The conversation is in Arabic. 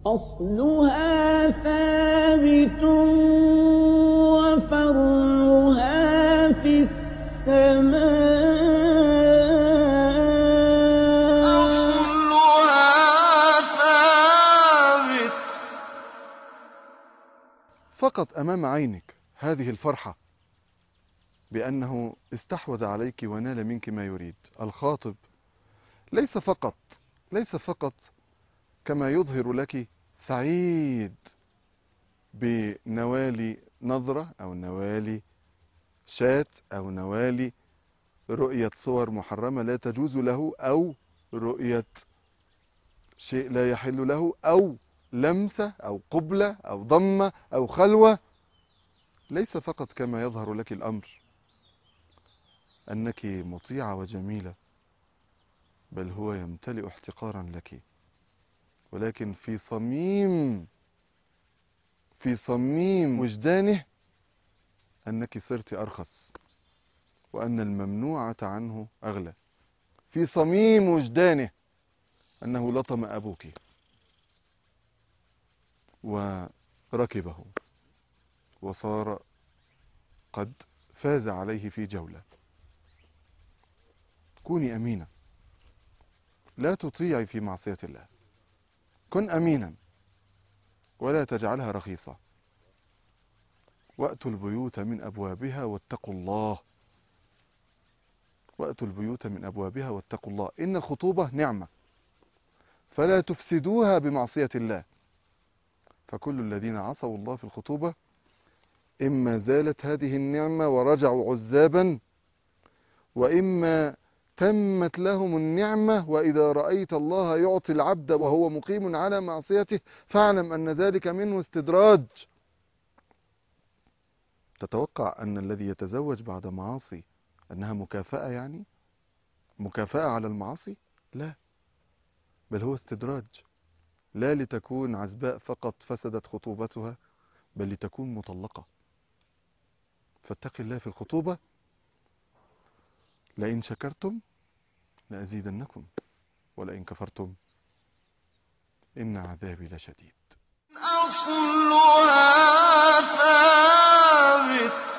أصلها ثابت وفرعها في السماء. أصلها ثابت. فقط أمام عينك هذه الفرحة بأنه استحوذ عليك ونال منك ما يريد. الخاطب ليس فقط كما يظهر لك سعيد بنوال نظرة أو نوال شات أو نوال رؤية صور محرمة لا تجوز له، أو رؤية شيء لا يحل له، أو لمسة أو قبلة أو ضمة أو خلوة. ليس فقط كما يظهر لك الأمر أنك مطيعة وجميلة، بل هو يمتلئ احتقارا لك، ولكن في صميم وجدانه أنك صرت أرخص، وأن الممنوعة عنه أغلى. في صميم وجدانه أنه لطم أبوك وركبه وصار قد فاز عليه في جولة. كوني أمينة، لا تطيعي في معصية الله. كن أمينا ولا تجعلها رخيصة. وأتوا البيوت من أبوابها واتقوا الله. وأتوا البيوت من أبوابها واتقوا الله. إن الخطوبة نعمة، فلا تفسدوها بمعصية الله. فكل الذين عصوا الله في الخطوبة إما زالت هذه النعمة ورجعوا عزابا، وإما تمت لهم النعمة. وإذا رأيت الله يعطي العبد وهو مقيم على معصيته فاعلم أن ذلك منه استدراج. تتوقع أن الذي يتزوج بعد معاصي أنها مكافأة، يعني مكافأة على المعاصي؟ لا، بل هو استدراج. لا لتكون عزباء فقط فسدت خطوبتها، بل لتكون مطلقة. فاتق الله في الخطوبة. لئن شكرتم لأزيدنكم ولئن كفرتم إن عذابي لشديد. أصلها ثابت.